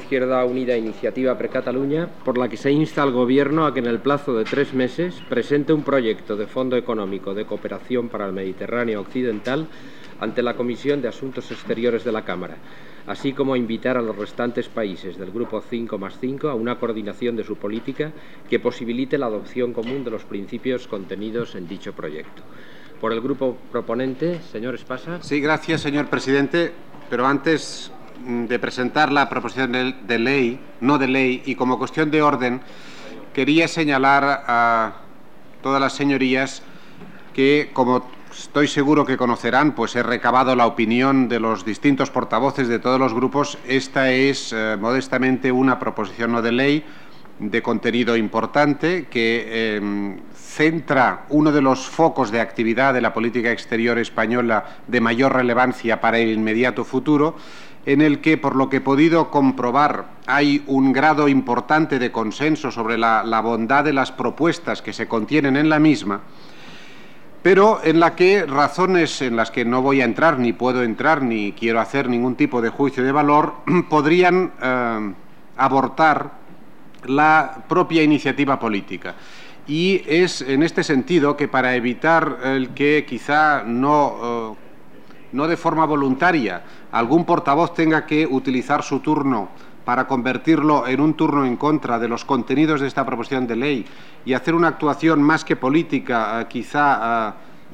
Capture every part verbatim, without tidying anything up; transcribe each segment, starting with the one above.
Izquierda Unida Iniciativa per Catalunya, por la que se insta al Gobierno a que en el plazo de tres meses presente un proyecto de Fondo Económico de Cooperación para el Mediterráneo Occidental ante la Comisión de Asuntos Exteriores de la Cámara, así como invitar a los restantes países del Grupo cinco más cinco a una coordinación de su política que posibilite la adopción común de los principios contenidos en dicho proyecto. Por el Grupo proponente, señor Espasa. Sí, gracias, señor presidente. Pero antes de presentar la proposición de, de ley, no de ley, y como cuestión de orden, quería señalar a todas las señorías que, como estoy seguro que conocerán, pues he recabado la opinión de los distintos portavoces de todos los grupos. Esta es, eh, modestamente, una proposición no de ley de contenido importante que eh, centra uno de los focos de actividad de la política exterior española de mayor relevancia para el inmediato futuro, en el que, por lo que he podido comprobar, hay un grado importante de consenso sobre la, la bondad de las propuestas que se contienen en la misma, pero en la que razones en las que no voy a entrar, ni puedo entrar, ni quiero hacer ningún tipo de juicio de valor, podrían eh, abortar la propia iniciativa política. Y es en este sentido que, para evitar el que quizá no, eh, no de forma voluntaria algún portavoz tenga que utilizar su turno para convertirlo en un turno en contra de los contenidos de esta proposición de ley y hacer una actuación más que política, eh, quizá eh,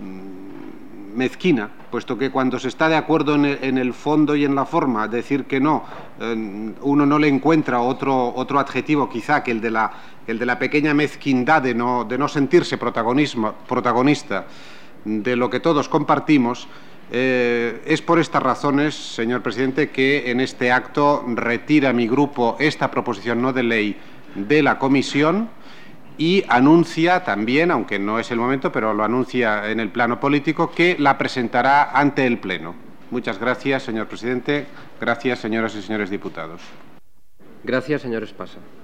mezquina, puesto que cuando se está de acuerdo en el, en el fondo y en la forma, decir que no, eh, uno no le encuentra otro, otro adjetivo quizá que el de la, el de la pequeña mezquindad de no, de no sentirse protagonismo, protagonista de lo que todos compartimos. Eh, es por estas razones, señor presidente, que en este acto retira mi grupo esta proposición no de ley de la comisión y anuncia también, aunque no es el momento, pero lo anuncia en el plano político, que la presentará ante el Pleno. Muchas gracias, señor presidente. Gracias, señoras y señores diputados. Gracias, señor Espasa.